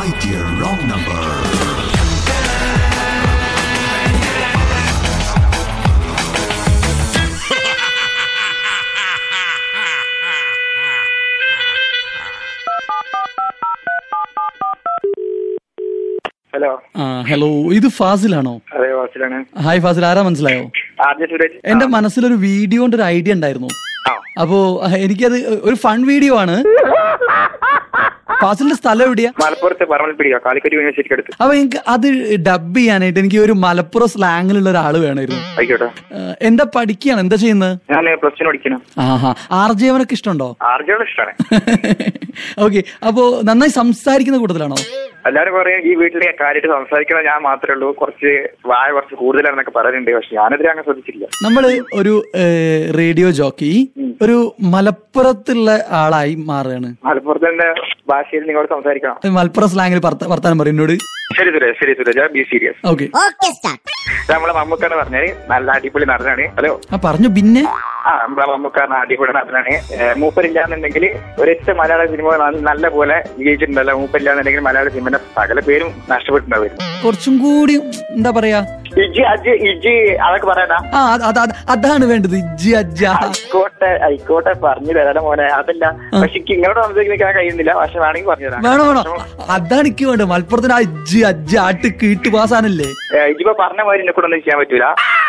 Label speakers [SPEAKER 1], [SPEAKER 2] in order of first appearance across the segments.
[SPEAKER 1] My Dear Wrong Number.
[SPEAKER 2] Hello.
[SPEAKER 3] Hello, ഇത് ഫാസിലാണോ?
[SPEAKER 2] അതെ, ഫാസിലാണ്.
[SPEAKER 3] ഹായ് ഫാസിൽ, ആരാ മനസ്സിലായോ? എന്റെ മനസ്സിലൊരു വീഡിയോന്റെ ഒരു ഐഡിയ ഉണ്ടായിരുന്നു. അപ്പോ എനിക്കത് ഒരു ഫൺ വീഡിയോ ആണ്. ഫാസിലിന്റെ സ്ഥലം എവിടെയാ?
[SPEAKER 2] മലപ്പുറത്ത് പറമ്പൽപ്പിടിക, കാലിക്കറ്റ് യൂണിവേഴ്സിറ്റി അടുത്ത്.
[SPEAKER 3] അപ്പൊ എനിക്ക് അത് ഡബ് ചെയ്യാനായിട്ട് എനിക്ക് ഒരു മലപ്പുറം സ്ലാങ്ങിലുള്ള ഒരാള് വേണമായിരുന്നു.
[SPEAKER 2] ആയിക്കോട്ടെ.
[SPEAKER 3] എന്താ പഠിക്കുകയാണ്, എന്താ ചെയ്യുന്നത്?
[SPEAKER 2] ഞാൻ പ്ലസ് ടു പഠിക്കണം.
[SPEAKER 3] ആഹാ, ആർജവനൊക്കെ ഇഷ്ടമുണ്ടോ?
[SPEAKER 2] ആർജവൻ ഇഷ്ടമാണ്.
[SPEAKER 3] ഓക്കെ, അപ്പോ നന്നായി സംസാരിക്കുന്ന കൂട്ടത്തിലാണോ?
[SPEAKER 2] എല്ലാവരും പറയും ഈ വീട്ടിലെ കാര്യമായിട്ട് സംസാരിക്കുന്നത് ഞാൻ മാത്രമേ ഉള്ളൂ, കുറച്ച് കൂടുതലാണെന്നൊക്കെ പറയുന്നുണ്ട്. പക്ഷെ ഞാനെതിരെ അങ്ങനെ ശ്രദ്ധിച്ചില്ല.
[SPEAKER 3] നമ്മള് ഒരു റേഡിയോ ജോക്കി ഒരു മലപ്പുറത്തുള്ള ആളായി മാറുകയാണ്.
[SPEAKER 2] മലപ്പുറത്തിന്റെ ഭാഷയിൽ നിങ്ങളോട് സംസാരിക്കണം.
[SPEAKER 3] മലപ്പുറം സ്ലാങ്ങിൽ വർത്താനം പറയും എന്നോട്.
[SPEAKER 2] ശരി സുരേഷ്, ബി സീരിയസ്.
[SPEAKER 3] ഓക്കെ,
[SPEAKER 2] നമ്മളെ മമ്മൂക്കാന്ന് പറഞ്ഞാല് നല്ല അടിപൊളി നടനാണ്. ഹലോ
[SPEAKER 3] പറഞ്ഞു. പിന്നെ
[SPEAKER 2] നമ്മളെ മമ്മൂക്കാരന് അടിപൊളി നടനാണ്. മൂപ്പരില്ലാന്നുണ്ടെങ്കിൽ ഒരൊറ്റ മലയാള സിനിമ നല്ല പോലെ വിജയിച്ചിട്ടുണ്ടല്ലോ. മൂപ്പരില്ലാന്നുണ്ടെങ്കിൽ മലയാള സിനിമയുടെ സകല പേരും നഷ്ടപ്പെട്ടിട്ടുണ്ടാവും.
[SPEAKER 3] കുറച്ചും കൂടി എന്താ പറയാ,
[SPEAKER 2] അതൊക്കെ പറയണ്ട.
[SPEAKER 3] അതാണ് വേണ്ടത്.
[SPEAKER 2] ആയിക്കോട്ടെ പറഞ്ഞു തരാം മോനെ. അതല്ല, പക്ഷെ ഇങ്ങോട്ട് സംസാരിക്കാൻ കഴിയുന്നില്ല. പക്ഷെ വേണമെങ്കിൽ പറഞ്ഞു തരാം.
[SPEAKER 3] വേണോ, അതാണ് എനിക്ക് വേണ്ടത്. മലപ്പുറത്തിന് ആട്ട് കീട്ട് പാസാനല്ലേ.
[SPEAKER 2] ഇജിപ്പോ പറഞ്ഞ മാതിരി എന്നെ കൂടെ ഒന്നും ചെയ്യാൻ പറ്റൂല.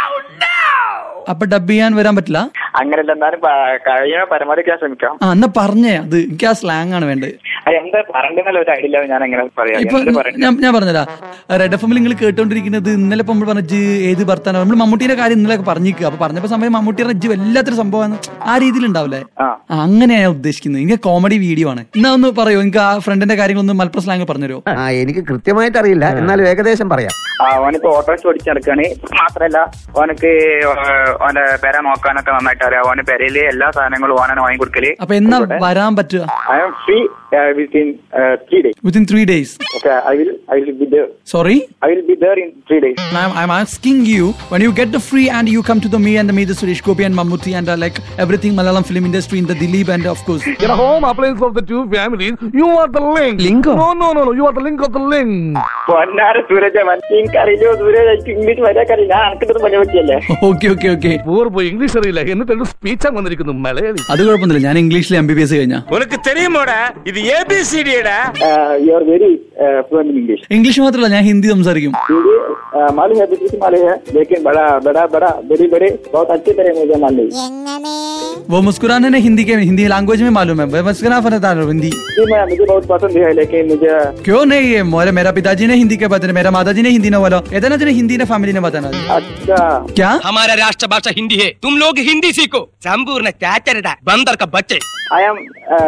[SPEAKER 3] അപ്പൊ ഡബ് ചെയ്യാൻ വരാൻ പറ്റില്ല?
[SPEAKER 2] അങ്ങനെയല്ല, എന്നാലും കഴിയണ പരമാവധി ഞാൻ ശ്രമിക്കാം.
[SPEAKER 3] എന്നാ പറഞ്ഞേ, അത് എനിക്ക് ആ സ്ലാങ് ആണ് വേണ്ടത്.
[SPEAKER 2] എന്താ പറയണ്ടെന്നുള്ള ഒരു ഐഡിയ ഞാൻ എങ്ങനെ പറയാം.
[SPEAKER 3] ഇപ്പൊ ഞാൻ പറഞ്ഞതാ, റെഡ് എഫ് എമ്മിൽ നിങ്ങൾ കേട്ടോണ്ടിരിക്കുന്നത് ഇന്നലെ ഇപ്പൊ നമ്മൾ പറഞ്ഞ ഏത് ഭർത്താനോ, നമ്മൾ മമ്മൂട്ടിയുടെ കാര്യം ഇന്നലെ പറഞ്ഞിരിക്കുക. അപ്പൊ പറഞ്ഞപ്പോ സമയം മമ്മൂട്ടിയുടെ ഇജ്ജ് വല്ലാത്തൊരു സംഭവമാണ്. ആ രീതിയിൽ ഉണ്ടാവില്ലേ? അങ്ങനെയാണ് ഞാൻ ഉദ്ദേശിക്കുന്നത്. എനിക്ക് കോമഡി വീഡിയോ ആണ്. എന്നാ ഒന്ന് പറയോ, എനിക്ക് ആ ഫ്രണ്ടിന്റെ കാര്യങ്ങളൊന്ന് മലപ്പുറം സ്ലാങ് പറഞ്ഞുതരോ?
[SPEAKER 4] എനിക്ക് കൃത്യമായിട്ട് അറിയില്ല, എന്നാലും ഏകദേശം പറയാം.
[SPEAKER 2] ഓനിപ്പോ ഓട്ടോറിക്ഷ ഓടിച്ച് നടക്കാണ്. മാത്രല്ല ഓനക്ക് ഓന്റെ പെര നോക്കാനൊക്കെ നന്നായിട്ട് അറിയാം. ഓന്റെ പെരയില് എല്ലാ സാധനങ്ങളും ഓനാണ് വാങ്ങി കൊടുക്കല്.
[SPEAKER 3] അപ്പൊ എന്നാ വരാൻ പറ്റുക?
[SPEAKER 2] I am free within 3 days.
[SPEAKER 3] Within 3 days.
[SPEAKER 2] Okay, I will be there.
[SPEAKER 3] Sorry?
[SPEAKER 2] I will be there in 3 days.
[SPEAKER 3] I'm asking you, when you get the free and you come to the me and the Suresh Gopi and Mammootty and like everything Malayalam film industry in the Dileep and of course
[SPEAKER 5] in a home appliance of the two families, you are the link.
[SPEAKER 3] Link?
[SPEAKER 5] No, you are the link of the link.
[SPEAKER 2] പൊന്നാര സൂരജ്, എനിക്കറിയില്ലോ Sooraj, English വരാക്കറിയില്ല. ഞാൻ അനക്കിട്ടത് പണി പറ്റിയല്ലേ?
[SPEAKER 3] Okay.
[SPEAKER 5] പോയി English അറിയില്ല എന്നിട്ട് speech വന്നിരിക്കുന്നു മലയാളി.
[SPEAKER 3] അത് കുഴപ്പമൊന്നുമില്ല, ഞാൻ ഇംഗ്ലീഷിൽ MBBS കഴിഞ്ഞാ.
[SPEAKER 5] ഉനക്ക് തെരിയുമോടാ ഇത് ABCD ടാ?
[SPEAKER 2] You are very fluent in English.
[SPEAKER 3] English മാത്രമല്ല, ഞാൻ ഹിന്ദി സംസാരിക്കും.
[SPEAKER 2] हिंदी मालूम है, बिल्कुल मालूम है, लेकिन बड़ा बड़े बहुत अच्छी तरह मुझे मालूम है.
[SPEAKER 3] वो मुस्कुराने ने हिंदी लैंग्वेज में मालूम है. मुस्कुरा फरता हिंदी
[SPEAKER 2] मुझे बहुत पसंद है, लेकिन मुझे
[SPEAKER 3] क्यों नहीं है? मेरा पिताजी ने हिंदी के बताया, मेरा माताजी ने हिंदी ने बोला, इतना ने हिंदी ने फैमिली ने बताना.
[SPEAKER 2] अच्छा,
[SPEAKER 3] क्या
[SPEAKER 6] हमारा राष्ट्रभाषा हिंदी है, तुम लोग हिंदी सीखो. संपूर्ण चाचरडा बंदर का बच्चे.
[SPEAKER 2] I am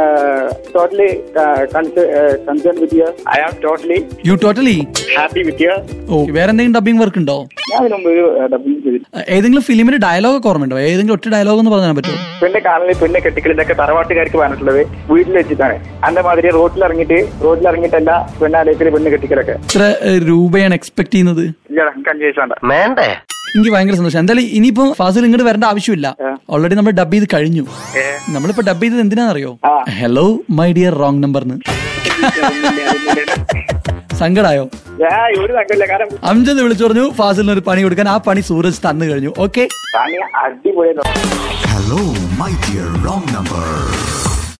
[SPEAKER 2] totally concerned with you. I am totally happy with you.
[SPEAKER 3] Okay, വേറെ എന്തെങ്കിലും ഡബിംഗ് വർക്ക് ഉണ്ടോ?
[SPEAKER 2] ഞാൻ മുമ്പ് ഡബിംഗ് ചെയ്തു.
[SPEAKER 3] ഏതെങ്കിലും ഫിലിമിന് ഡയലോഗ് ഒക്കെ ഓർമ്മയുണ്ടോ? ഏതെങ്കിലും ഒറ്റ ഡയലോഗ് എന്ന് പറഞ്ഞാൽ പറ്റുമോ?
[SPEAKER 2] പെണ്ണ് കാണല്, പെണ്ണ് കെട്ടിക്കൽ, ഇതൊക്കെ തറവാട്ടുകാർക്ക് പറഞ്ഞിട്ടുള്ളത് വീട്ടിൽ വെച്ചിട്ടാണ്. അന്ന മാതിരി റോഡിലിറങ്ങിയിട്ടല്ല പെണ്ണാലയത്തില് പെണ്ണ് കെട്ടിക്കലൊക്കെ.
[SPEAKER 3] എത്ര രൂപയാണ് എക്സ്പെക്ട് ചെയ്യുന്നത്?
[SPEAKER 2] ഇല്ല, 5 പൈസ വേണ്ട.
[SPEAKER 4] വേണ്ടേ?
[SPEAKER 3] എനിക്ക് ഭയങ്കര സന്തോഷം. എന്തായാലും ഇനിയിപ്പോ ഫാസിൽ ഇങ്ങോട്ട് വരേണ്ട ആവശ്യമില്ല. ഓൾറെഡി നമ്മൾ ഡബ് ചെയ്ത് കഴിഞ്ഞു. നമ്മളിപ്പോ ഡബ് ചെയ്തത് എന്തിനാണെന്നറിയോ? ഹലോ മൈ ഡിയർ റോങ് നമ്പർന്ന്. സങ്കടായോ?
[SPEAKER 2] ഒരു സങ്കടമില്ല, കാരണം
[SPEAKER 3] അംജദ് വിളിച്ചു പറഞ്ഞു ഫാസിലിന് ഒരു പണി കൊടുക്കാൻ. ആ പണി സൂരജ് തന്നു കഴിഞ്ഞു. ഓക്കെ,
[SPEAKER 2] അടിപൊളിയായിരുന്നു.
[SPEAKER 1] Hello, My Dear Wrong Number.